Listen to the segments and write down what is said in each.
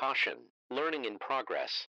Caution, learning in progress.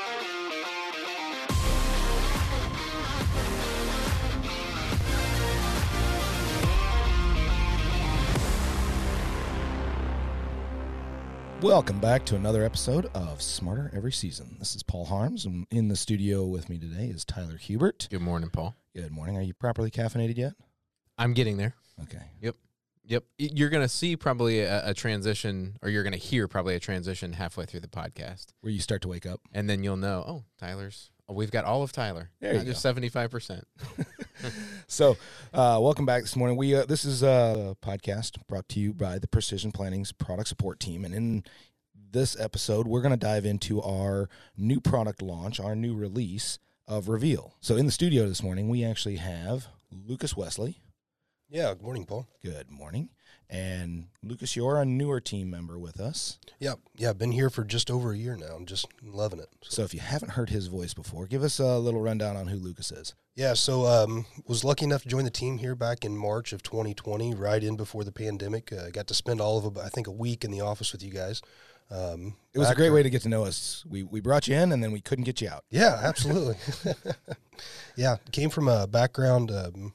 Welcome back to another episode of Smarter Every Season. This is Paul Harms, and in the studio with me today is Tyler Hubert. Good morning, Paul. Good morning. Are you properly caffeinated yet? I'm getting there. Okay. Yep. You're going to see probably a transition, or you're going to hear probably a transition halfway through the podcast. Where you start to wake up. And then you'll know, we've got all of Tyler. There not you just 75%. So, welcome back this morning. This is a podcast brought to you by the Precision Planning's product support team. And in this episode, we're going to dive into our new product launch, our new release of Reveal. So in the studio this morning, we actually have Lucas Wesley. Yeah, good morning, Paul. Good morning. And Lucas, you're a newer team member with us. Yeah, been here for just over a year now. I'm just loving it. So if you haven't heard his voice before, give us a little rundown on who Lucas is. Yeah, so was lucky enough to join the team here back in March of 2020, right in before the pandemic. Got to spend all of, I think, a week in the office with you guys. It was a great way to get to know us. We brought you in, and then we couldn't get you out. Yeah, absolutely. Yeah, came from a background,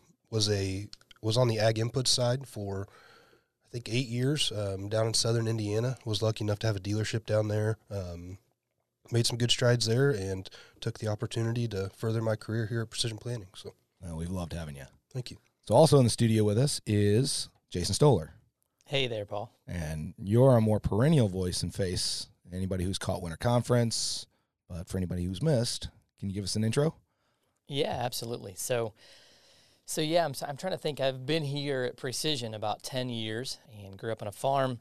was on the ag input side for, I think, 8 years down in southern Indiana. Was lucky enough to have a dealership down there. Made some good strides there and took the opportunity to further my career here at Precision Planning. So, we've loved having you. Thank you. So also in the studio with us is Jason Stoller. Hey there, Paul. And you're a more perennial voice and face. Anybody who's caught Winter Conference, but for anybody who's missed, can you give us an intro? Yeah, absolutely. So yeah, I'm trying to think. I've been here at Precision about 10 years and grew up on a farm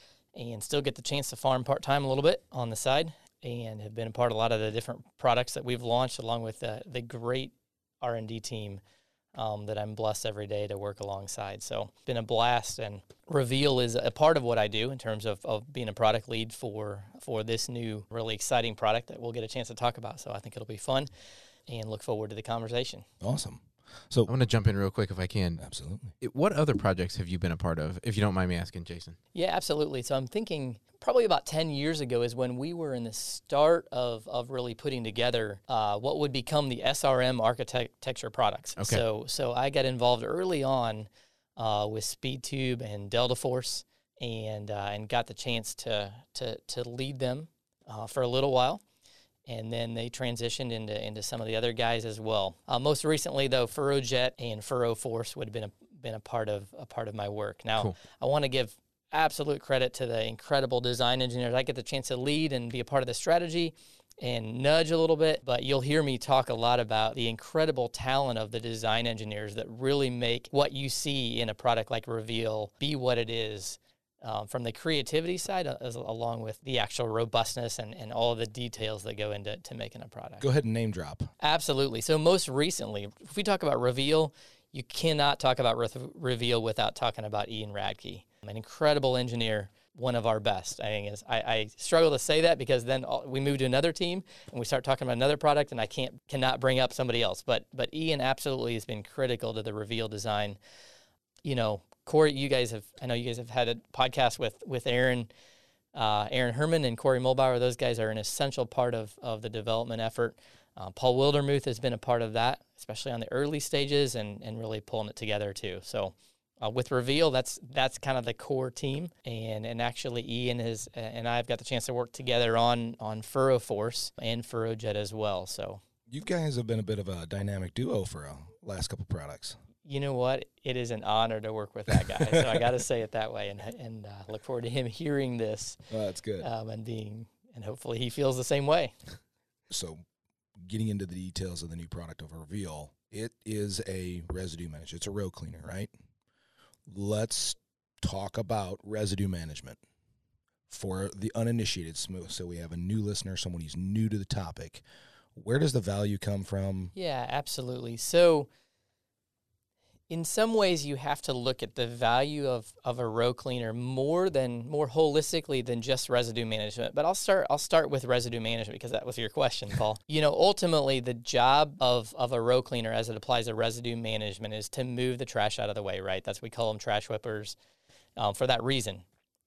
and still get the chance to farm part-time a little bit on the side and have been a part of a lot of the different products that we've launched along with the great R&D team that I'm blessed every day to work alongside. So it's been a blast, and Reveal is a part of what I do in terms of being a product lead for this new really exciting product that we'll get a chance to talk about. So I think it'll be fun and look forward to the conversation. Awesome. So I'm going to jump in real quick if I can. Absolutely. What other projects have you been a part of, if you don't mind me asking, Jason? Yeah, absolutely. So I'm thinking probably about 10 years ago is when we were in the start of really putting together what would become the SRM architecture products. Okay. So I got involved early on with SpeedTube and Delta Force and got the chance to lead them for a little while. And then they transitioned into some of the other guys as well. Most recently, though, FurrowJet and FurrowForce would have been a part of my work. Now, cool. I want to give absolute credit to the incredible design engineers. I get the chance to lead and be a part of the strategy and nudge a little bit, but you'll hear me talk a lot about the incredible talent of the design engineers that really make what you see in a product like Reveal be what it is. From the creativity side, along with the actual robustness and all of the details that go into making a product. Go ahead and name drop. Absolutely. So most recently, if we talk about Reveal, you cannot talk about Reveal without talking about Ian Radke, an incredible engineer, one of our best. I struggle to say that because then we move to another team and we start talking about another product, and I cannot bring up somebody else. But Ian absolutely has been critical to the Reveal design. You know, Corey, I know you guys have had a podcast with Aaron Herman and Corey Mulbauer. Those guys are an essential part of the development effort. Paul Wildermuth has been a part of that, especially on the early stages and really pulling it together too. So with Reveal, that's kind of the core team. And actually Ian and I have got the chance to work together on FurrowForce and FurrowJet as well. So you guys have been a bit of a dynamic duo for last couple products. You know what? It is an honor to work with that guy. So I got to say it that way, and look forward to him hearing this. Oh, that's good. And hopefully he feels the same way. So, getting into the details of the new product of Reveal, it is a residue manager. It's a row cleaner, right? Let's talk about residue management for the uninitiated. So we have a new listener, someone who's new to the topic. Where does the value come from? Yeah, absolutely. So in some ways, you have to look at the value of a row cleaner more holistically than just residue management. But I'll start with residue management because that was your question, Paul. Ultimately, the job of a row cleaner as it applies to residue management is to move the trash out of the way, right? That's what we call them, trash whippers, for that reason.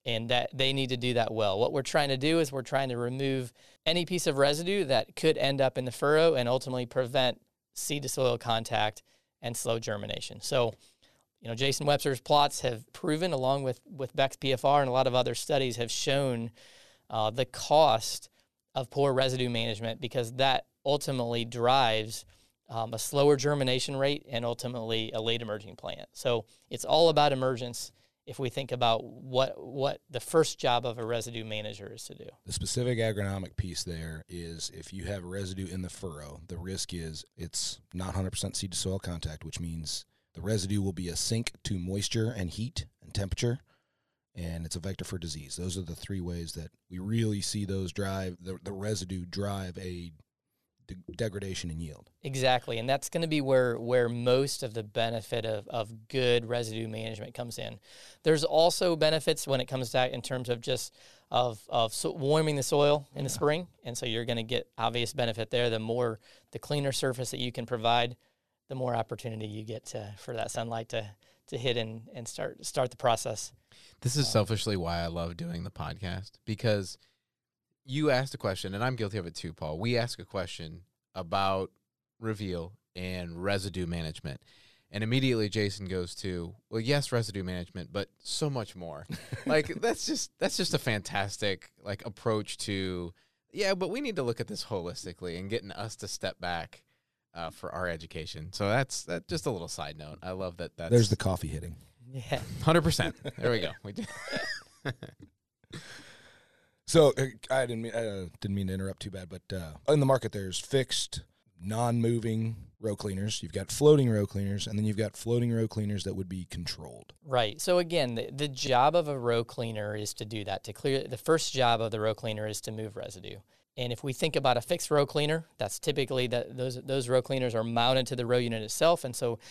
and that they need to do that well. What we're trying to do is we're trying to remove any piece of residue that could end up in the furrow and ultimately prevent seed to soil contact and slow germination. So, Jason Webster's plots have proven, along with Beck's PFR and a lot of other studies, have shown the cost of poor residue management, because that ultimately drives a slower germination rate and ultimately a late emerging plant. So it's all about emergence if we think about what the first job of a residue manager is to do. The specific agronomic piece there is if you have residue in the furrow, the risk is it's not 100% seed to soil contact, which means the residue will be a sink to moisture and heat and temperature, and it's a vector for disease. Those are the three ways that we really see those drive, the residue drive a degradation in yield. Exactly, and that's going to be where most of the benefit of good residue management comes in. There's also benefits when it comes to in terms of just of warming the soil in the spring, and so you're going to get obvious benefit there. The cleaner surface that you can provide, the more opportunity you get for that sunlight to hit and start the process. This is selfishly why I love doing the podcast, because you asked a question, and I'm guilty of it too, Paul. We ask a question about Reveal and residue management, and immediately Jason goes to, well, yes, residue management, but so much more. That's just a fantastic approach to, yeah, but we need to look at this holistically and getting us to step back for our education. So that's just a little side note. I love that. There's the coffee hitting. Yeah, 100%. There we go. We did. So I didn't mean to interrupt too bad, but in the market there's fixed, non-moving row cleaners. You've got floating row cleaners, and then you've got floating row cleaners that would be controlled. Right. So again, the job of a row cleaner is to do that. The first job of the row cleaner is to move residue. And if we think about a fixed row cleaner, that's typically those row cleaners are mounted to the row unit itself, and so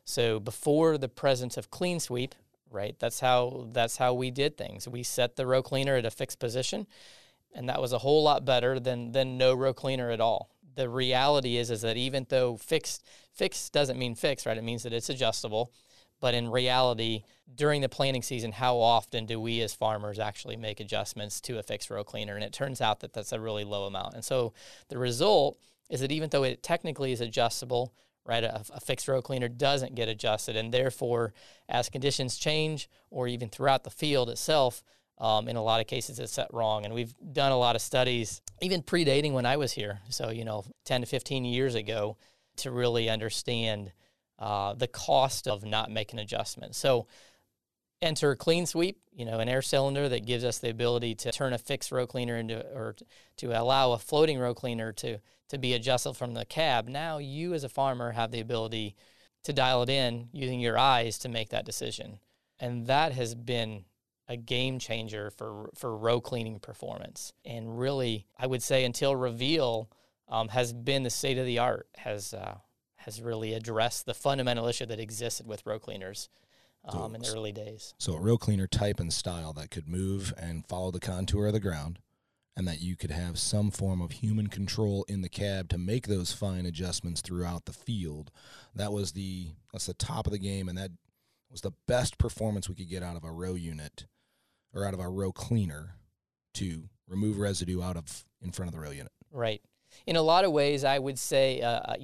before the presence of clean sweep. Right, that's how we did things. We set the row cleaner at a fixed position, and that was a whole lot better than no row cleaner at all. The reality is that even though fixed doesn't mean fixed, right? It means that it's adjustable. But in reality, during the planting season, how often do we as farmers actually make adjustments to a fixed row cleaner? And it turns out that that's a really low amount. And so the result is that even though it technically is adjustable, right, a fixed row cleaner doesn't get adjusted, and therefore, as conditions change, or even throughout the field itself, in a lot of cases, it's set wrong. And we've done a lot of studies, even predating when I was here, so 10 to 15 years ago, to really understand the cost of not making adjustments. So enter clean sweep, an air cylinder that gives us the ability to turn a fixed row cleaner or to allow a floating row cleaner to be adjusted from the cab. Now you as a farmer have the ability to dial it in using your eyes to make that decision. And that has been a game changer for row cleaning performance. And really, I would say until Reveal has been the state of the art, has really addressed the fundamental issue that existed with row cleaners in the early days. So a row cleaner type and style that could move and follow the contour of the ground, and that you could have some form of human control in the cab to make those fine adjustments throughout the field. That's the top of the game, and that was the best performance we could get out of a row unit or out of our row cleaner to remove residue in front of the row unit. Right. In a lot of ways, I would say,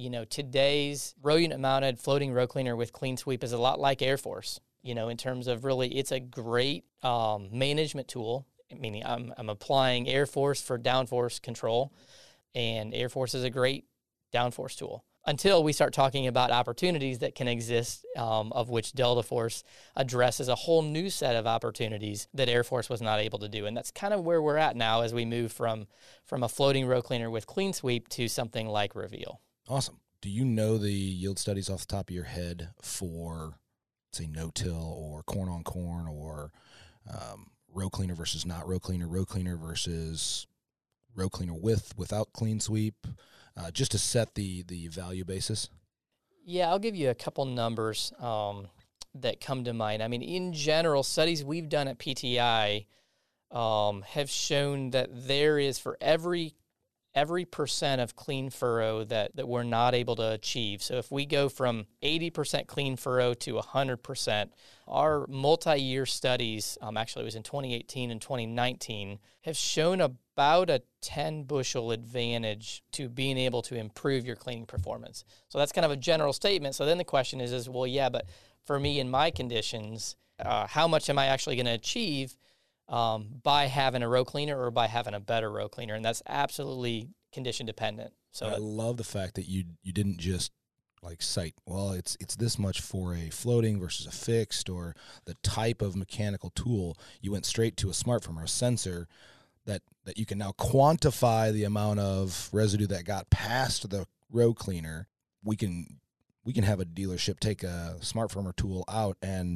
today's row unit mounted floating row cleaner with clean sweep is a lot like Air Force, in terms of really it's a great management tool. Meaning I'm applying Air Force for downforce control, and Air Force is a great downforce tool. Until we start talking about opportunities that can exist, of which Delta Force addresses a whole new set of opportunities that Air Force was not able to do. And that's kind of where we're at now as we move from a floating row cleaner with clean sweep to something like Reveal. Awesome. Do you know the yield studies off the top of your head for, say, no-till or corn on corn, or row cleaner versus not row cleaner versus row cleaner without clean sweep, just to set the value basis? Yeah, I'll give you a couple numbers that come to mind. I mean, in general, studies we've done at PTI have shown that there is, for every every percent of clean furrow that we're not able to achieve. So if we go from 80% clean furrow to 100%, our multi-year studies, actually it was in 2018 and 2019, have shown about a 10 bushel advantage to being able to improve your cleaning performance. So that's kind of a general statement. So then the question is well, yeah, but for me in my conditions, how much am I actually going to achieve by having a row cleaner or by having a better row cleaner? And that's absolutely condition dependent. So I love the fact that you didn't just like cite, well, it's this much for a floating versus a fixed, or the type of mechanical tool. You went straight to a SmartFirmer, a sensor that you can now quantify the amount of residue that got past the row cleaner. We can have a dealership take a SmartFirmer tool out and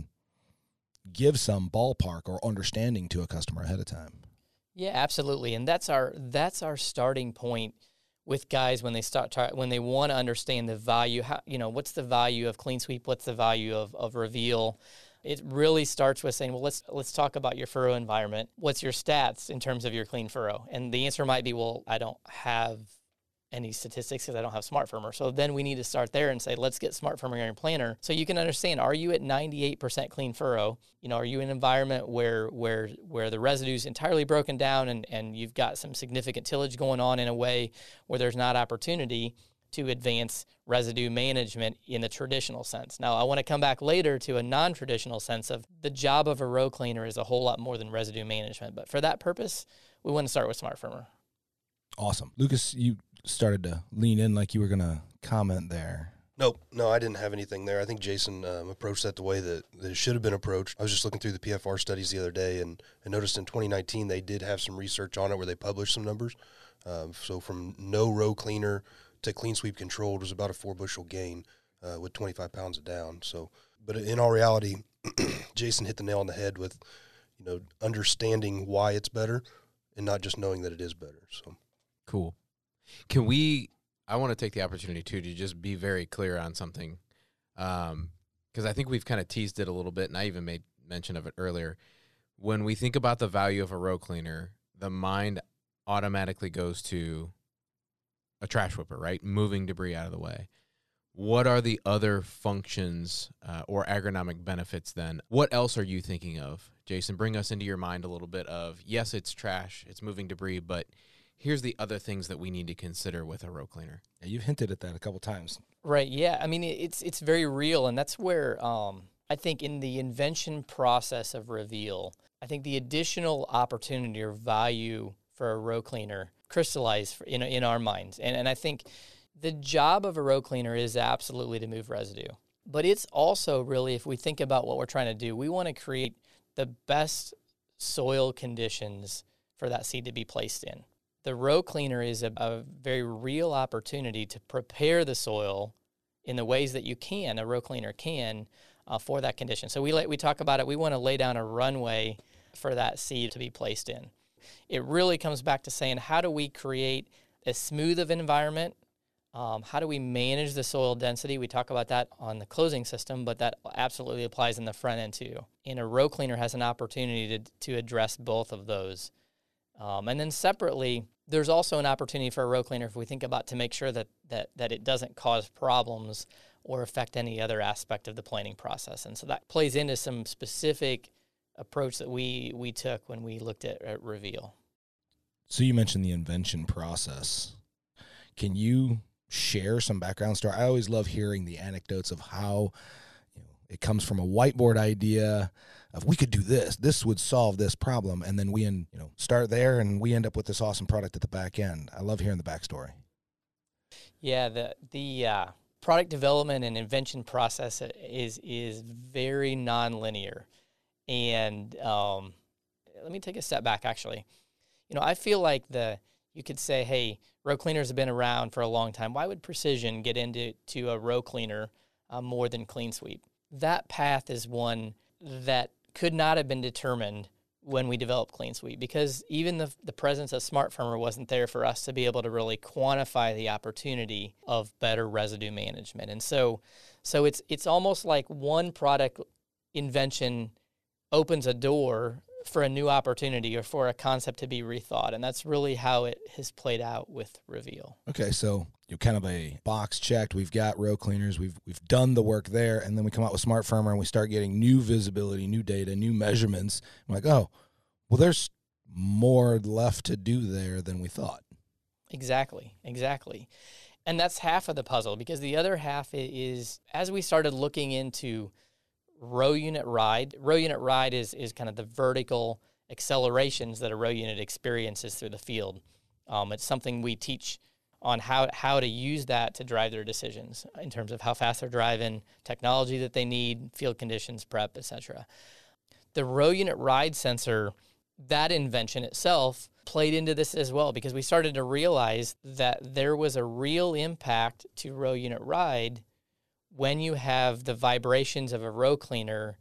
give some ballpark or understanding to a customer ahead of time. Yeah, absolutely. And that's our starting point with guys when they when they want to understand the value. What's the value of Clean Sweep? What's the value of Reveal? It really starts with saying, well, let's talk about your furrow environment. What's your stats in terms of your clean furrow? And the answer might be, well, I don't have any statistics because I don't have SmartFirmer. So then we need to start there and say, let's get SmartFirmer in your planner so you can understand, are you at 98% clean furrow? Are you in an environment where the residue is entirely broken down and you've got some significant tillage going on in a way where there's not opportunity to advance residue management in the traditional sense? Now, I want to come back later to a non-traditional sense of the job of a row cleaner is a whole lot more than residue management. But for that purpose, we want to start with SmartFirmer. Awesome. Lucas, you started to lean in like you were going to comment there. Nope. No, I didn't have anything there. I think Jason approached that the way that it should have been approached. I was just looking through the PFR studies the other day and I noticed in 2019 they did have some research on it where they published some numbers. So from no row cleaner to clean sweep controlled was about a 4 bushel gain with 25 pounds of down. So, but in all reality, Jason hit the nail on the head with, understanding why it's better and not just knowing that it is better. So cool. I want to take the opportunity, too, to just be very clear on something, because I think we've kind of teased it a little bit, and I even made mention of it earlier. When we think about the value of a row cleaner, the mind automatically goes to a trash whipper, right? Moving debris out of the way. What are the other functions or agronomic benefits then? What else are you thinking of? Jason, bring us into your mind a little bit of, yes, it's trash, it's moving debris, but here's the other things that we need to consider with a row cleaner. Yeah, you've hinted at that a couple times. Right, yeah. I mean, it's very real, and that's where I think in the invention process of Reveal, I think the additional opportunity or value for a row cleaner crystallized in our minds. And I think the job of a row cleaner is absolutely to move residue. But it's also really, if we think about what we're trying to do, we want to create the best soil conditions for that seed to be placed in. The row cleaner is a very real opportunity to prepare the soil in the ways that a row cleaner can, for that condition. So we talk about it, we want to lay down a runway for that seed to be placed in. It really comes back to saying, how do we create as smooth of an environment? How do we manage the soil density? We talk about that on the closing system, but that absolutely applies in the front end too. And a row cleaner has an opportunity to address both of those. And then separately, there's also an opportunity for a row cleaner if we think about to make sure that it doesn't cause problems or affect any other aspect of the planning process. And so that plays into some specific approach that we took when we looked at Reveal. So you mentioned the invention process. Can you share some background story? I always love hearing the anecdotes of how it comes from a whiteboard idea of we could do this would solve this problem, and then we start there and we end up with this awesome product at the back end. I love hearing the backstory. Yeah, the product development and invention process is very nonlinear. And let me take a step back, actually. I feel like you could say, hey, row cleaners have been around for a long time. Why would Precision get into a row cleaner more than Clean Sweep? That path is one that could not have been determined when we developed Clean Sweep, because even the presence of SmartFirmer wasn't there for us to be able to really quantify the opportunity of better residue management. And so it's almost like one product invention opens a door for a new opportunity or for a concept to be rethought. And that's really how it has played out with Reveal. Okay, so you're kind of a box checked. We've got row cleaners. We've done the work there, and then we come out with Smart Firmer and we start getting new visibility, new data, new measurements. I'm like, oh, well, there's more left to do there than we thought. Exactly. And that's half of the puzzle, because the other half is, as we started looking into row unit ride is kind of the vertical accelerations that a row unit experiences through the field. It's something we teach on how to use that to drive their decisions in terms of how fast they're driving, technology that they need, field conditions, prep, etc. The row unit ride sensor, that invention itself played into this as well, because we started to realize that there was a real impact to row unit ride when you have the vibrations of a row cleaner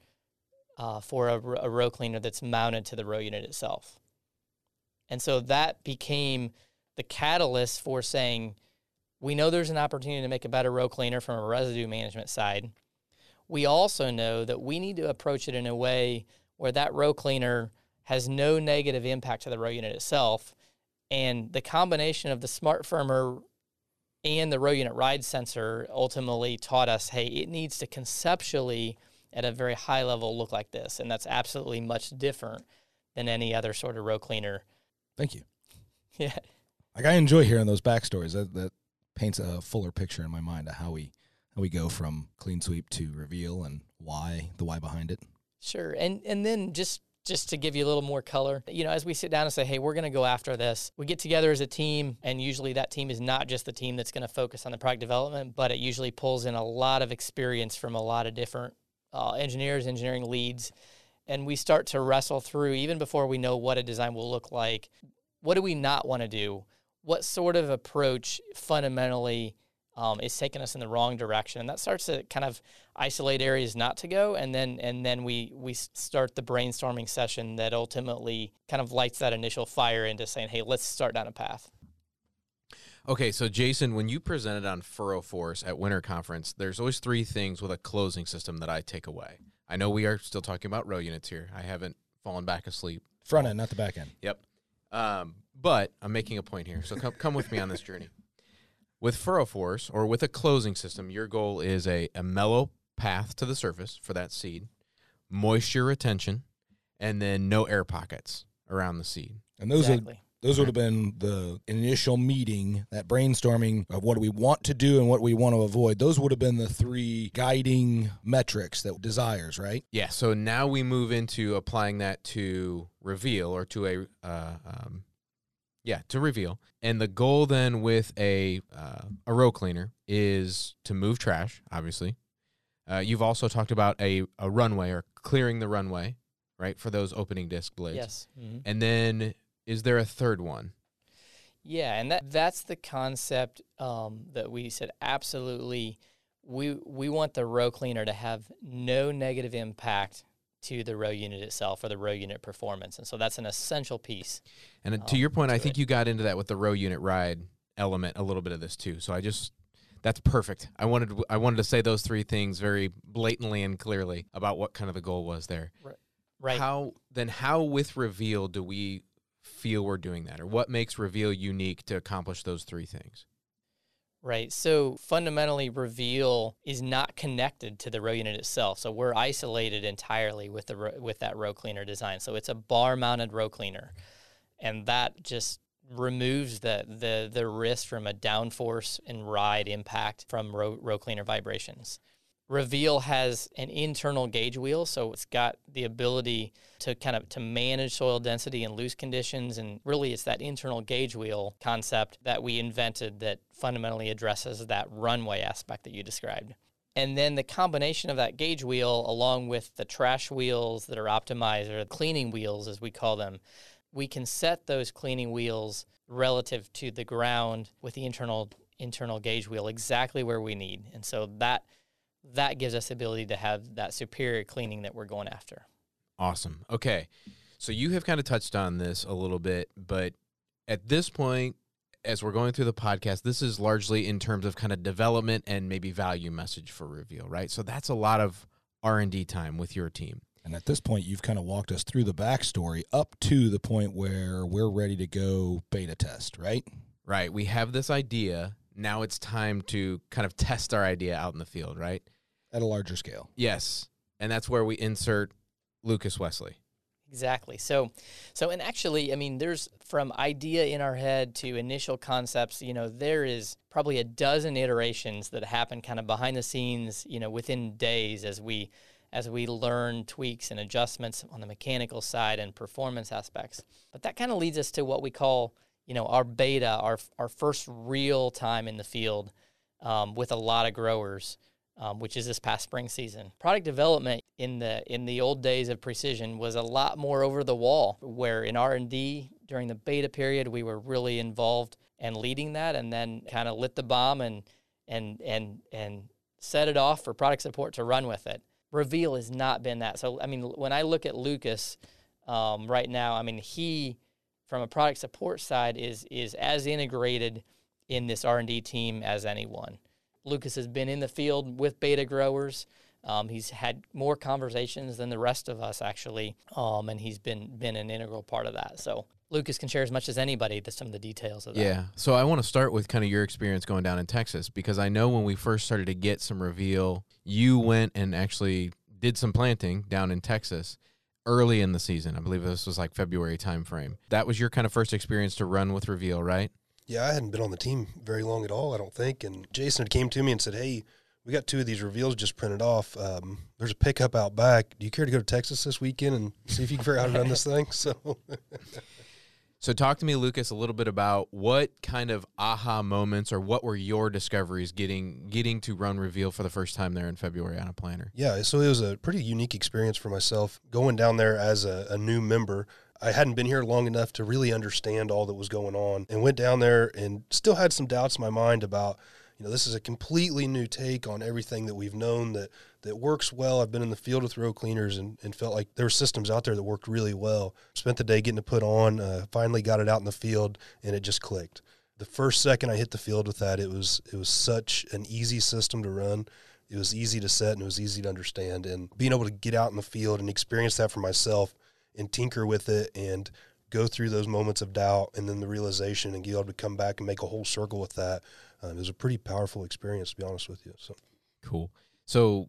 for a row cleaner that's mounted to the row unit itself. And so that became the catalyst for saying, we know there's an opportunity to make a better row cleaner from a residue management side. We also know that we need to approach it in a way where that row cleaner has no negative impact to the row unit itself. And the combination of the Smart Firmer and the row unit ride sensor ultimately taught us, hey, it needs to conceptually, at a very high level, look like this. And that's absolutely much different than any other sort of row cleaner. Thank you. Yeah. Like, I enjoy hearing those backstories. That paints a fuller picture in my mind of how we go from clean sweep to Reveal and the why behind it. Sure. And then just to give you a little more color, as we sit down and say, hey, we're going to go after this, we get together as a team, and usually that team is not just the team that's going to focus on the product development, but it usually pulls in a lot of experience from a lot of different engineers, engineering leads, and we start to wrestle through, even before we know what a design will look like, what do we not want to do? What sort of approach fundamentally is taking us in the wrong direction? And that starts to kind of isolate areas not to go, and then we start the brainstorming session that ultimately kind of lights that initial fire into saying, hey, let's start down a path. Okay, so Jason, when you presented on Furrow Force at Winter Conference, there's always three things with a closing system that I take away. I know we are still talking about row units here. I haven't fallen back asleep. Front end, not the back end. Yep. But I'm making a point here, so come with me on this journey. With Furrow Force, or with a closing system, your goal is a mellow path to the surface for that seed, moisture retention, and then no air pockets around the seed. And those Exactly. would have been the initial meeting, that brainstorming of what do we want to do and what we want to avoid. Those would have been the three guiding metrics, that desires, right? Yeah, so now we move into applying that to Reveal, or to to Reveal. And the goal then with a row cleaner is to move trash, obviously. You've also talked about a runway, or clearing the runway, right, for those opening disc blades. Yes. Mm-hmm. And then is there a third one? Yeah, and that's the concept that we said absolutely. We want the row cleaner to have no negative impact to the row unit itself or the row unit performance, and so that's an essential piece. And to your point, I think you got into that with the row unit ride element a little bit of this too. So that's perfect. I wanted to say those three things very blatantly and clearly about what kind of the goal was there. Right. How with Reveal do we feel we're doing that, or what makes Reveal unique to accomplish those three things? Right. So fundamentally, Reveal is not connected to the row unit itself. So we're isolated entirely with that row cleaner design. So it's a bar-mounted row cleaner, and that just removes the risk from a downforce and ride impact from row cleaner vibrations. Reveal has an internal gauge wheel, so it's got the ability to manage soil density and loose conditions, and really it's that internal gauge wheel concept that we invented that fundamentally addresses that runway aspect that you described. And then the combination of that gauge wheel along with the trash wheels that are optimized, or cleaning wheels as we call them, we can set those cleaning wheels relative to the ground with the internal gauge wheel exactly where we need. And so that gives us the ability to have that superior cleaning that we're going after. Awesome. Okay. So you have kind of touched on this a little bit, but at this point, as we're going through the podcast, this is largely in terms of kind of development and maybe value message for Reveal, right? So that's a lot of R&D time with your team. And at this point, you've kind of walked us through the backstory up to the point where we're ready to go beta test, right? Right. We have this idea. Now it's time to kind of test our idea out in the field, right? At a larger scale. Yes. And that's where we insert Lucas Wesley. Exactly. So, and actually, I mean, there's from idea in our head to initial concepts, there is probably a dozen iterations that happen kind of behind the scenes, within days as we learn tweaks and adjustments on the mechanical side and performance aspects. But that kind of leads us to what we call, our beta, our first real time in the field with a lot of growers. Which is this past spring season. Product development in the old days of precision was a lot more over the wall, where in R&D during the beta period we were really involved and leading that, and then kind of lit the bomb and set it off for product support to run with it. Reveal has not been that. So I mean, when I look at Lucas right now, I mean, he from a product support side is as integrated in this R&D team as anyone. Lucas has been in the field with beta growers. He's had more conversations than the rest of us, actually, and he's been an integral part of that. So Lucas can share as much as anybody some of the details of that. Yeah. So I want to start with kind of your experience going down in Texas, because I know when we first started to get some Reveal, you went and actually did some planting down in Texas early in the season. I believe this was like February timeframe. That was your kind of first experience to run with Reveal, right? Yeah, I hadn't been on the team very long at all, I don't think. And Jason had came to me and said, hey, we got 2 of these Reveals just printed off. There's a pickup out back. Do you care to go to Texas this weekend and see if you can figure out how to run this thing? So talk to me, Lucas, a little bit about what kind of aha moments or what were your discoveries getting to run Reveal for the first time there in February on a planter? Yeah, so it was a pretty unique experience for myself going down there as a new member. I hadn't been here long enough to really understand all that was going on, and went down there and still had some doubts in my mind about, this is a completely new take on everything that we've known that works well. I've been in the field with row cleaners and felt like there were systems out there that worked really well. Spent the day getting it put on, finally got it out in the field, and it just clicked. The first second I hit the field with that, it was such an easy system to run. It was easy to set and it was easy to understand, and being able to get out in the field and experience that for myself and tinker with it and go through those moments of doubt and then the realization and be able to come back and make a whole circle with that. It was a pretty powerful experience, to be honest with you. So cool. So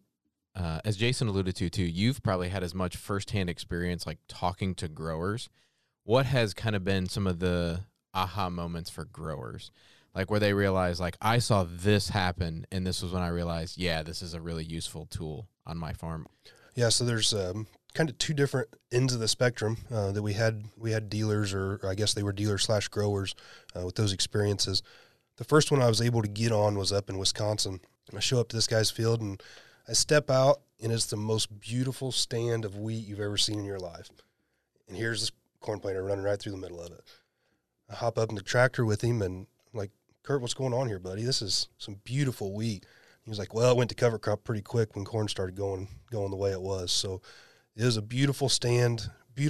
as Jason alluded to too, you've probably had as much firsthand experience like talking to growers. What has kind of been some of the aha moments for growers? Like where they realize, like, I saw this happen and this was when I realized, yeah, this is a really useful tool on my farm. Yeah, so there's kind of 2 different ends of the spectrum that we had. We had dealers, or I guess they were dealer/growers with those experiences. The first one I was able to get on was up in Wisconsin. I show up to this guy's field and I step out, and it's the most beautiful stand of wheat you've ever seen in your life. And here's this corn planter running right through the middle of it. I hop up in the tractor with him and I'm like, Kurt, what's going on here, buddy? This is some beautiful wheat. He was like, well, it went to cover crop pretty quick when corn started going the way it was. So it was a beautiful stand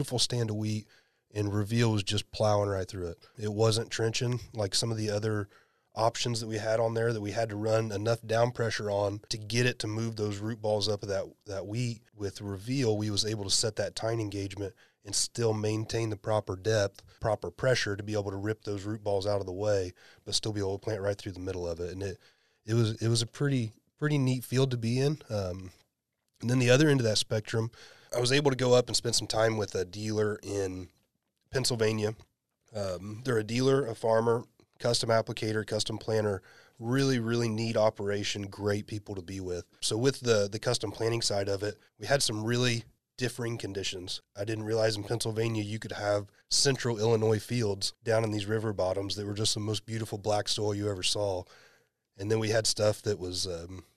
of wheat, and Reveal was just plowing right through it. It wasn't trenching like some of the other options that we had on there that we had to run enough down pressure on to get it to move those root balls up of that wheat. With Reveal, we was able to set that tine engagement and still maintain the proper depth, proper pressure to be able to rip those root balls out of the way, but still be able to plant right through the middle of it. And it was a pretty neat field to be in. And then the other end of that spectrum, I was able to go up and spend some time with a dealer in Pennsylvania. They're a dealer, a farmer, custom applicator, custom planter, really, really neat operation, great people to be with. So with the custom planting side of it, we had some really differing conditions. I didn't realize in Pennsylvania you could have central Illinois fields down in these river bottoms that were just the most beautiful black soil you ever saw. And then we had stuff that was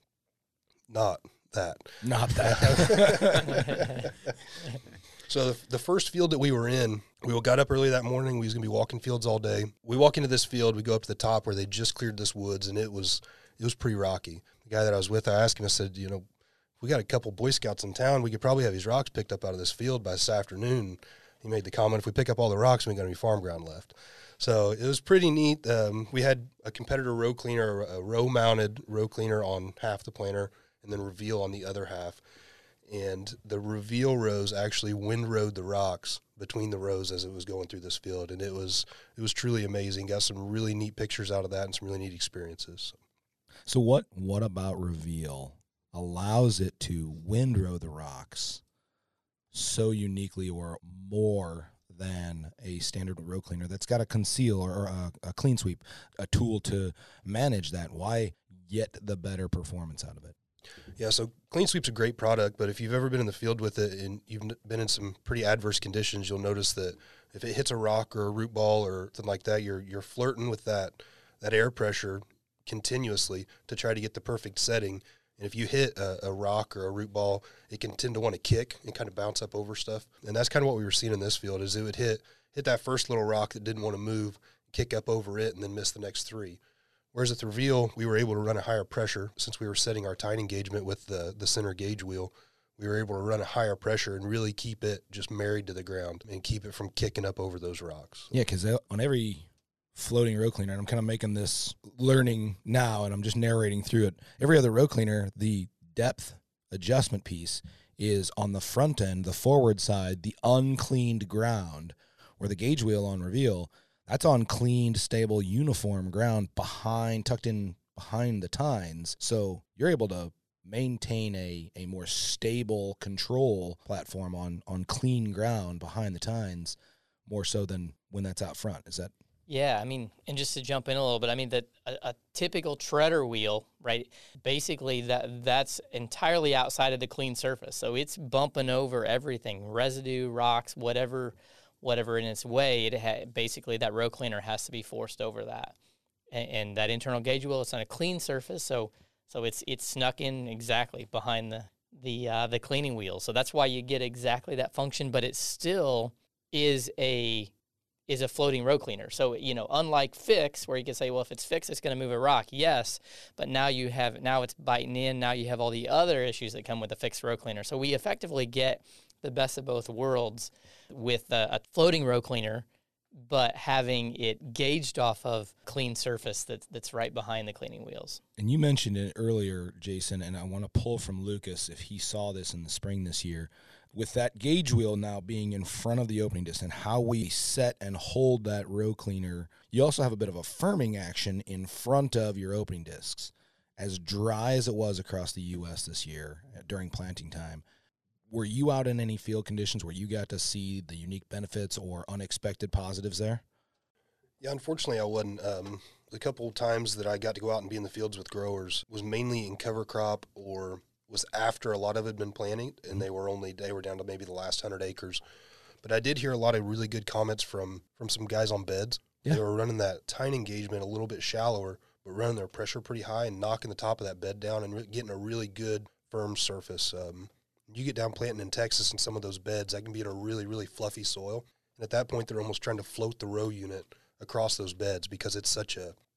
not that. Not that. So the first field that we were in, we got up early that morning. We was going to be walking fields all day. We walk into this field. We go up to the top where they just cleared this woods, and it was pretty rocky. The guy that I was with, I asked him, I said, we got a couple Boy Scouts in town. We could probably have these rocks picked up out of this field by this afternoon. He made the comment, if we pick up all the rocks, we ain't got any farm ground left. So it was pretty neat. We had a competitor row cleaner, a row-mounted row cleaner on half the planter, and then Reveal on the other half. and the reveal rows actually windrowed the rocks between the rows as it was going through this field, and it was truly amazing. Got some really neat pictures out of that and some really neat experiences. So what about reveal allows it to windrow the rocks so uniquely or more than a standard row cleaner that's got a conceal or a clean sweep, a tool to manage that? Why get the better performance out of it? Yeah, so Clean Sweep's a great product, but if you've ever been in the field with it and you've been in some pretty adverse conditions, you'll notice that if it hits a rock or a root ball or something like that, you're flirting with that air pressure continuously to try to get the perfect setting. And if you hit a rock or a root ball, it can tend to want to kick and kind of bounce up over stuff. And that's kind of what we were seeing in this field, is it would hit that first little rock that didn't want to move, kick up over it, and then miss the next three. Whereas at the reveal, we were able to run a higher pressure. Since we were setting our tine engagement with the center gauge wheel, we were able to run a higher pressure and really keep it just married to the ground and keep it from kicking up over those rocks. Yeah, because on every floating row cleaner, and I'm kind of making this learning now, and I'm just narrating through it. Every other row cleaner, the depth adjustment piece is on the front end, the forward side, the uncleaned ground, where the gauge wheel on reveal, that's on cleaned, stable, uniform ground tucked in behind the tines. So you're able to maintain a more stable control platform on clean ground behind the tines more so than when that's out front. Is that? Yeah, I mean, and just to jump in a little bit, I mean, that a typical treader wheel, right, basically that's entirely outside of the clean surface. So it's bumping over everything, residue, rocks, whatever in its way. Basically that row cleaner has to be forced over that. And that internal gauge wheel, it's on a clean surface, so it's snuck in exactly behind the cleaning wheel. So that's why you get exactly that function, but it still is a floating row cleaner. So, unlike fix, where you can say, well, if it's fixed, it's going to move a rock. Yes, but now it's biting in. Now you have all the other issues that come with a fixed row cleaner. So we effectively get the best of both worlds with a floating row cleaner, but having it gauged off of clean surface that's right behind the cleaning wheels. And you mentioned it earlier, Jason, and I want to pull from Lucas if he saw this in the spring this year. With that gauge wheel now being in front of the opening disc and how we set and hold that row cleaner, you also have a bit of a firming action in front of your opening discs. As dry as it was across the U.S. this year during planting time, were you out in any field conditions where you got to see the unique benefits or unexpected positives there? Yeah, unfortunately I wasn't. The couple of times that I got to go out and be in the fields with growers was mainly in cover crop or was after a lot of it had been planting, and they were down to maybe the last 100 acres. But I did hear a lot of really good comments from some guys on beds. Yeah. They were running that tine engagement a little bit shallower, but running their pressure pretty high and knocking the top of that bed down and getting a really good firm surface. You get down planting in Texas in some of those beds, that can be in a really, really fluffy soil. And at that point, they're almost trying to float the row unit across those beds because it's such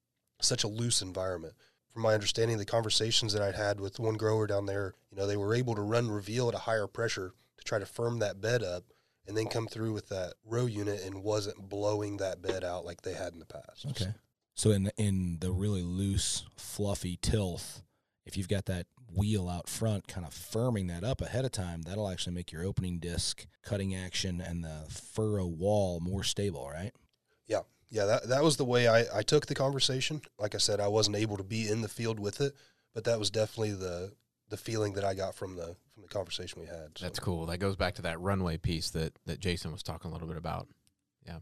a loose environment. From my understanding, the conversations that I'd had with one grower down there, they were able to run reveal at a higher pressure to try to firm that bed up and then come through with that row unit and wasn't blowing that bed out like they had in the past. Okay. So in the really loose, fluffy tilth, if you've got that wheel out front kind of firming that up ahead of time, that'll actually make your opening disc cutting action and the furrow wall more stable, right? Yeah, that was the way I took the conversation. Like I said, I wasn't able to be in the field with it, but that was definitely the feeling that I got from the conversation we had. So. That's cool. That goes back to that runway piece that Jason was talking a little bit about. Yeah.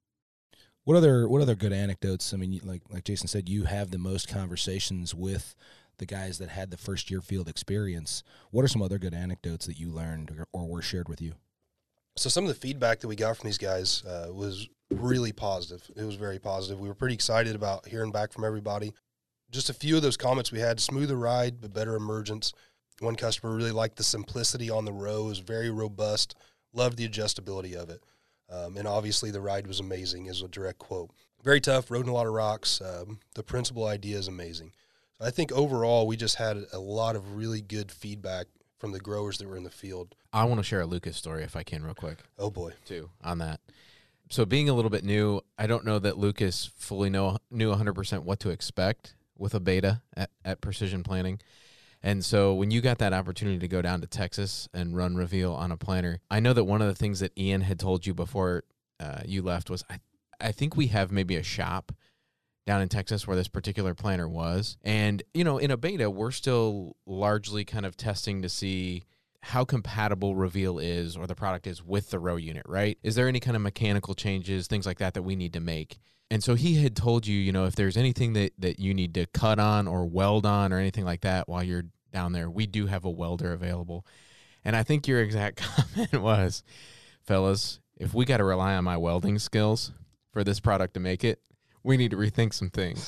What other good anecdotes? I mean, like Jason said, you have the most conversations with the guys that had the first year field experience. What are some other good anecdotes that you learned or were shared with you? So some of the feedback that we got from these guys was really positive. It was very positive. We were pretty excited about hearing back from everybody. Just a few of those comments we had: smoother ride, but better emergence. One customer really liked the simplicity on the row. It was very robust, loved the adjustability of it. And obviously the ride was amazing, is a direct quote. Very tough, rode in a lot of rocks. The principal idea is amazing. So I think overall we just had a lot of really good feedback from the growers that were in the field. I want to share a Lucas story if I can real quick. Oh boy. Too, on that. So being a little bit new, I don't know that Lucas fully knew 100% what to expect with a beta at Precision Planting. And so when you got that opportunity to go down to Texas and run Reveal on a planter, I know that one of the things that Ian had told you before you left was, I think we have maybe a shop down in Texas where this particular planter was. And, you know, in a beta, we're still largely kind of testing to see how compatible Reveal is, or the product is, with the row unit, right? Is there any kind of mechanical changes, things like that we need to make? And so he had told you, you know, if there's anything that you need to cut on or weld on or anything like that while you're down there, we do have a welder available. And I think your exact comment was, fellas, if we got to rely on my welding skills for this product to make it, we need to rethink some things.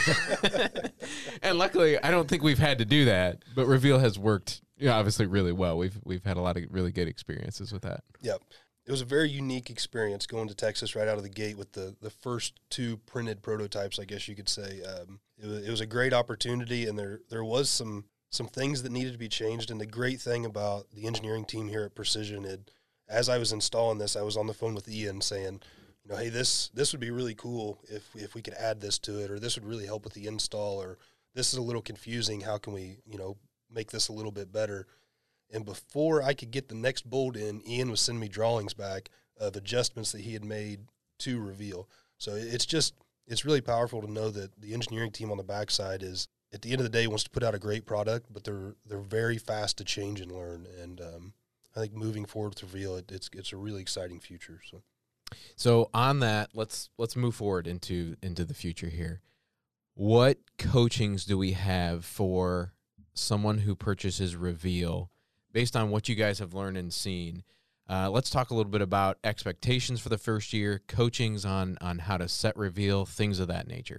And luckily, I don't think we've had to do that, but Reveal has worked, you know, obviously really well. We've had a lot of really good experiences with that. Yep. It was a very unique experience going to Texas right out of the gate with the first 2 printed prototypes, I guess you could say. It was a great opportunity, and there was some things that needed to be changed. And the great thing about the engineering team here at Precision, as I was installing this, I was on the phone with Ian saying, you know, hey, this would be really cool if we could add this to it, or this would really help with the install, or this is a little confusing. How can we, you know, make this a little bit better? And before I could get the next bolt in, Ian was sending me drawings back of adjustments that he had made to Reveal. So it's really powerful to know that the engineering team on the backside is, at the end of the day, wants to put out a great product, but they're very fast to change and learn. And I think moving forward with Reveal, it's a really exciting future. So on that, let's move forward into the future here. What coachings do we have for someone who purchases Reveal based on what you guys have learned and seen? Let's talk a little bit about expectations for the first year, coachings on how to set Reveal, things of that nature.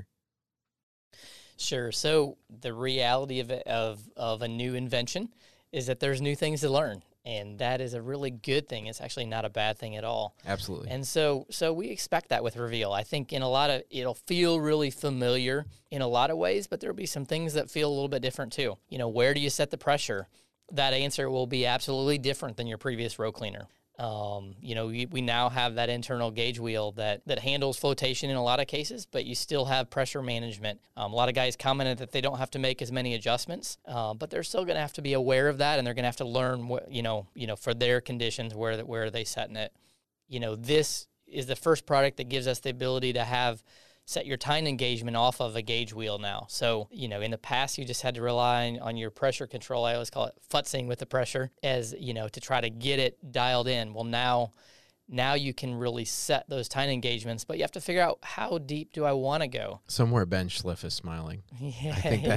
Sure. So the reality of a new invention is that there's new things to learn, and that is a really good thing. It's actually not a bad thing at all. Absolutely. And so we expect that with Reveal. I think it'll feel really familiar in a lot of ways, but there'll be some things that feel a little bit different too. You know, where do you set the pressure? That answer will be absolutely different than your previous row cleaner. You know, we now have that internal gauge wheel that handles flotation in a lot of cases, but you still have pressure management. A lot of guys commented that they don't have to make as many adjustments, but they're still going to have to be aware of that, and they're going to have to learn what, you know, for their conditions, where are they setting it. You know, this is the first product that gives us the ability to set your tine engagement off of a gauge wheel now. So, you know, in the past, you just had to rely on your pressure control. I always call it futzing with the pressure, as, you know, to try to get it dialed in. Well, now you can really set those tine engagements, but you have to figure out, how deep do I want to go? Somewhere Ben Schliff is smiling. Yeah. I think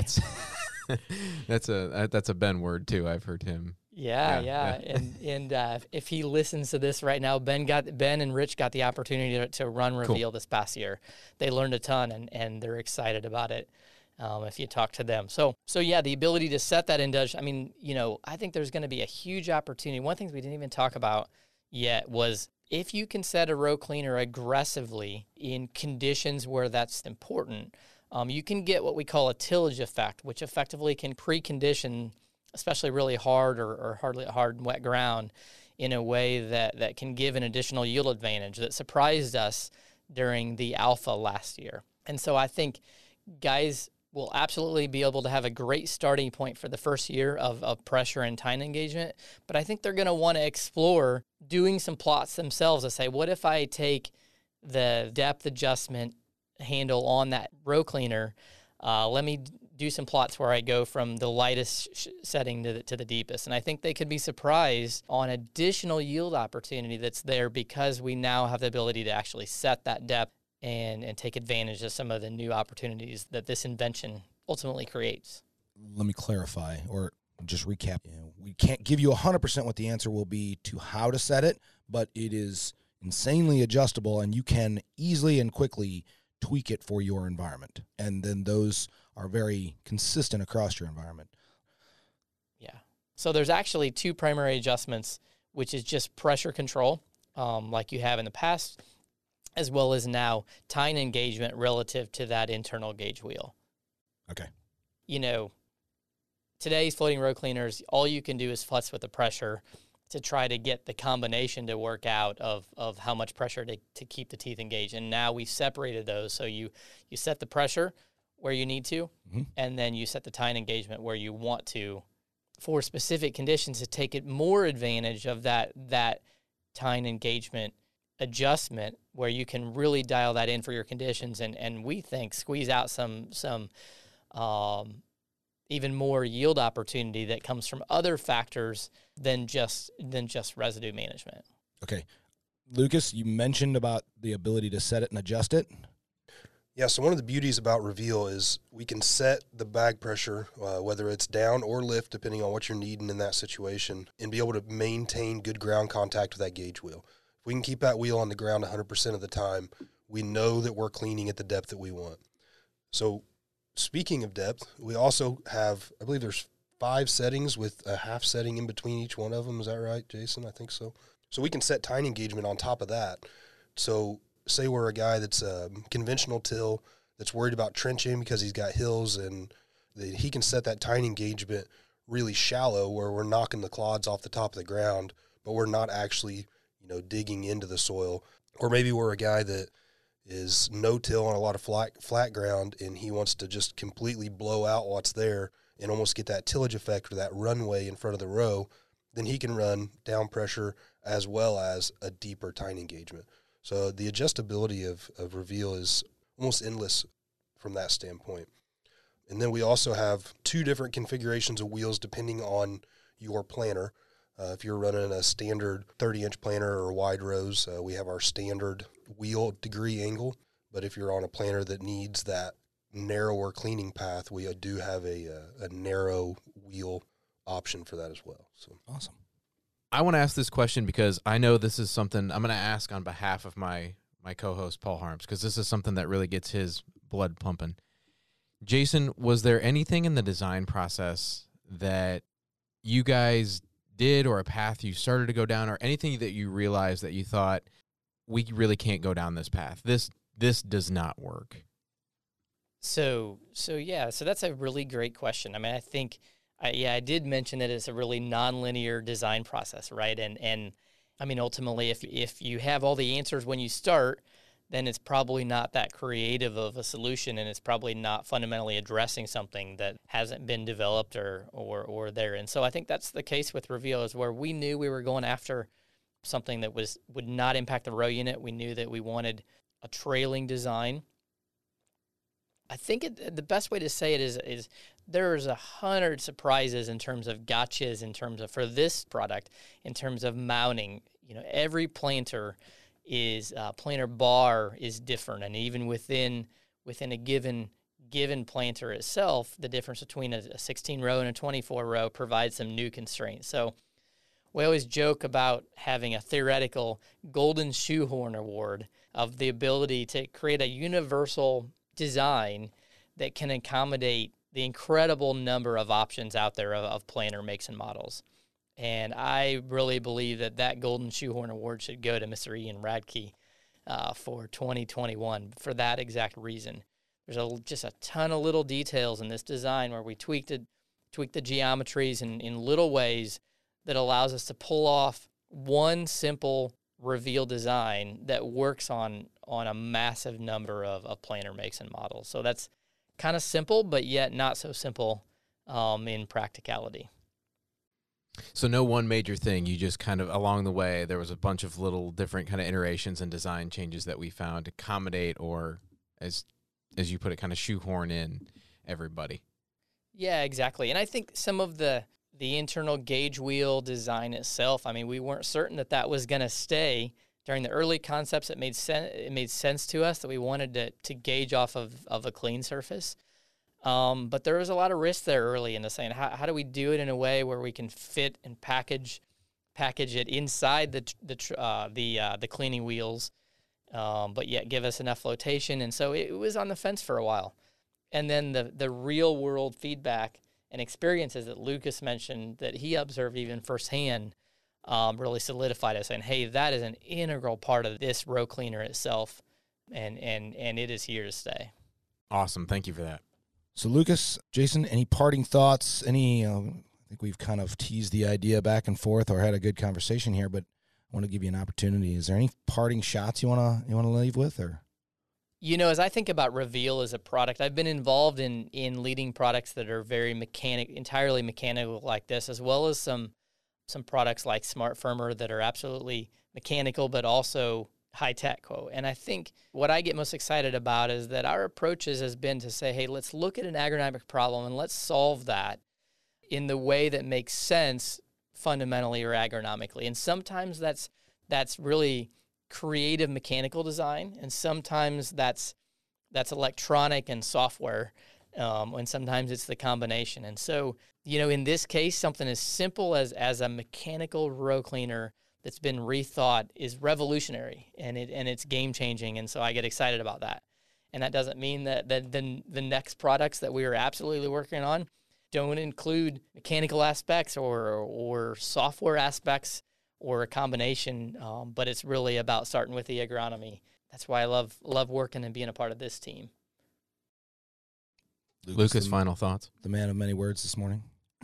that's a Ben word too. I've heard him. Yeah. And if he listens to this right now, Ben and Rich got the opportunity to run Reveal this past year. They learned a ton, and they're excited about it. If you talk to them. So yeah, the ability to set that indulge. I mean, you know, I think there's going to be a huge opportunity. One of the things we didn't even talk about yet was, if you can set a row cleaner aggressively in conditions where that's important, you can get what we call a tillage effect, which effectively can precondition, especially really hard or hardly hard and wet ground, in a way that can give an additional yield advantage that surprised us during the alpha last year. And so I think guys will absolutely be able to have a great starting point for the first year of pressure and tine engagement, but I think they're going to want to explore doing some plots themselves to say, what if I take the depth adjustment handle on that row cleaner, let me do some plots where I go from the lightest setting to the deepest. And I think they could be surprised on additional yield opportunity that's there, because we now have the ability to actually set that depth and take advantage of some of the new opportunities that this invention ultimately creates. Let me clarify, or just recap. You know, we can't give you 100% what the answer will be to how to set it, but it is insanely adjustable, and you can easily and quickly tweak it for your environment. And then those are very consistent across your environment. Yeah. So there's actually 2 primary adjustments, which is just pressure control, like you have in the past, as well as now tine engagement relative to that internal gauge wheel. Okay. You know, today's floating row cleaners, all you can do is futz with the pressure to try to get the combination to work out of how much pressure to keep the teeth engaged. And now we've separated those. So you set the pressure where you need to, and then you set the tine engagement where you want to for specific conditions to take it more advantage of that tine engagement adjustment where you can really dial that in for your conditions and we think squeeze out some even more yield opportunity that comes from other factors than just residue management. Okay. Lucas, you mentioned about the ability to set it and adjust it. Yeah, so one of the beauties about Reveal is we can set the bag pressure, whether it's down or lift, depending on what you're needing in that situation, and be able to maintain good ground contact with that gauge wheel. If we can keep that wheel on the ground 100% of the time, we know that we're cleaning at the depth that we want. So speaking of depth, we also have, I believe there's 5 settings with a half setting in between each one of them. Is that right, Jason? I think so. So we can set tine engagement on top of that. So say we're a guy that's a conventional till that's worried about trenching because he's got hills, and he can set that tine engagement really shallow where we're knocking the clods off the top of the ground, but we're not actually, digging into the soil. Or maybe we're a guy that is no-till on a lot of flat ground, and he wants to just completely blow out what's there and almost get that tillage effect or that runway in front of the row. Then he can run down pressure as well as a deeper tine engagement. So the adjustability of Reveal is almost endless from that standpoint. And then we also have 2 different configurations of wheels depending on your planter. If you're running a standard 30-inch planter or wide rows, we have our standard wheel degree angle. But if you're on a planter that needs that narrower cleaning path, we do have a narrow wheel option for that as well. So Awesome. I want to ask this question because I know this is something I'm going to ask on behalf of my co-host, Paul Harms, because this is something that really gets his blood pumping. Jason, was there anything in the design process that you guys did or a path you started to go down or anything that you realized that you thought, we really can't go down this path? This does not work. So that's a really great question. I mean, I think, I did mention that it's a really nonlinear design process, right? And I mean, ultimately, if you have all the answers when you start, then it's probably not that creative of a solution, and it's probably not fundamentally addressing something that hasn't been developed or there. And so I think that's the case with Reveal, is where we knew we were going after something that would not impact the row unit. We knew that we wanted a trailing design. I think the best way to say it is there's 100 surprises in terms of gotchas in terms of, for this product, in terms of mounting. Every planter planter bar is different, and even within a given planter itself, the difference between a 16 row and a 24 row provides some new constraints. So we always joke about having a theoretical golden shoehorn award of the ability to create a universal design that can accommodate the incredible number of options out there of planter makes and models. And I really believe that Golden Shoehorn Award should go to Mr. Ian Radke for 2021 for that exact reason. There's just a ton of little details in this design where we tweaked the geometries in little ways that allows us to pull off one simple Reveal design that works on a massive number of planter makes and models. So that's kind of simple, but yet not so simple in practicality. So no one major thing. You just kind of, along the way, there was a bunch of little different kind of iterations and design changes that we found to accommodate, or as you put it, kind of shoehorn in everybody. Yeah, exactly. And I think some of the internal gauge wheel design itself, I mean, we weren't certain that was going to stay. During the early concepts, it made sense to us that we wanted to gauge off of a clean surface. But there was a lot of risk there early in the saying, how do we do it in a way where we can fit and package it inside the cleaning wheels, but yet give us enough flotation? And so it was on the fence for a while. And then the real world feedback and experiences that Lucas mentioned that he observed even firsthand really solidified us, saying, hey, that is an integral part of this row cleaner itself, and it is here to stay. Awesome. Thank you for that. So, Lucas, Jason, any parting thoughts? I think we've kind of teased the idea back and forth or had a good conversation here, but I want to give you an opportunity. Is there any parting shots you want to leave with? Or As I think about Reveal as a product, I've been involved in leading products that are very entirely mechanical like this, as well as some products like Smart Firmer that are absolutely mechanical, but also high tech. And I think what I get most excited about is that our approach has been to say, hey, let's look at an agronomic problem and let's solve that in the way that makes sense fundamentally or agronomically. And sometimes that's really creative mechanical design, and sometimes that's electronic and software, and sometimes it's the combination. And so, in this case, something as simple as a mechanical row cleaner that's been rethought is revolutionary, and it's game changing. And so I get excited about that. And that doesn't mean that the next products that we are absolutely working on don't include mechanical aspects or software aspects or a combination, but it's really about starting with the agronomy. That's why I love working and being a part of this team. Lucas, final thoughts? The man of many words this morning.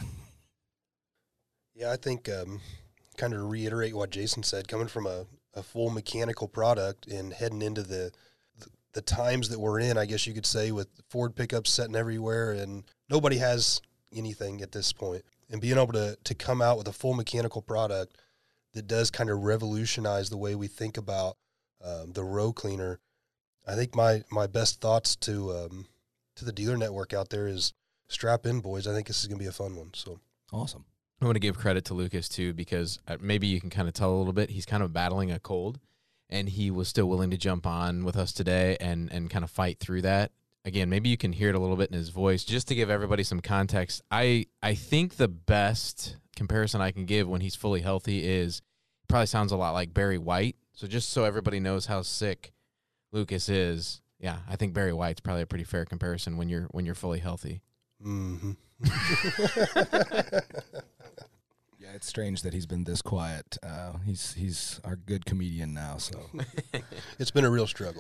Yeah, I think kind of reiterate what Jason said, coming from a full mechanical product and heading into the times that we're in, I guess you could say, with Ford pickups sitting everywhere and nobody has anything at this point. And being able to come out with a full mechanical product that does kind of revolutionize the way we think about the row cleaner. I think my best thoughts to the dealer network out there is strap in, boys. I think this is going to be a fun one. So awesome. I want to give credit to Lucas, too, because maybe you can kind of tell a little bit. He's kind of battling a cold, and he was still willing to jump on with us today and kind of fight through that. Again, maybe you can hear it a little bit in his voice. Just to give everybody some context, I think the best comparison I can give when he's fully healthy is probably sounds a lot like Barry White. So just so everybody knows how sick Lucas is, yeah, I think Barry White's probably a pretty fair comparison when you're fully healthy. Mm-hmm. Yeah, it's strange that he's been this quiet. He's our good comedian now, so it's been a real struggle.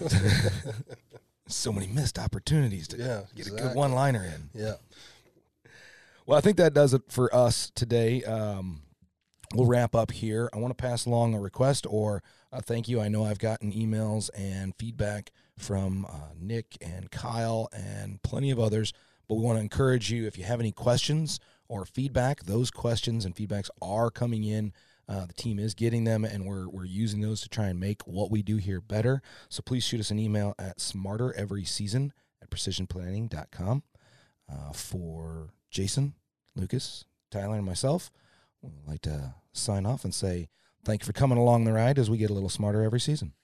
So many missed opportunities to get a good one-liner in. Yeah. Well, I think that does it for us today. We'll wrap up here. I want to pass along a request or a thank you. I know I've gotten emails and feedback from Nick and Kyle and plenty of others, but we want to encourage you, if you have any questions or feedback, those questions and feedbacks are coming in. The team is getting them, and we're using those to try and make what we do here better. So please shoot us an email at smartereveryseason@precisionplanning.com. For Jason, Lucas, Tyler, and myself, we'd like to sign off and say thank you for coming along the ride as we get a little smarter every season.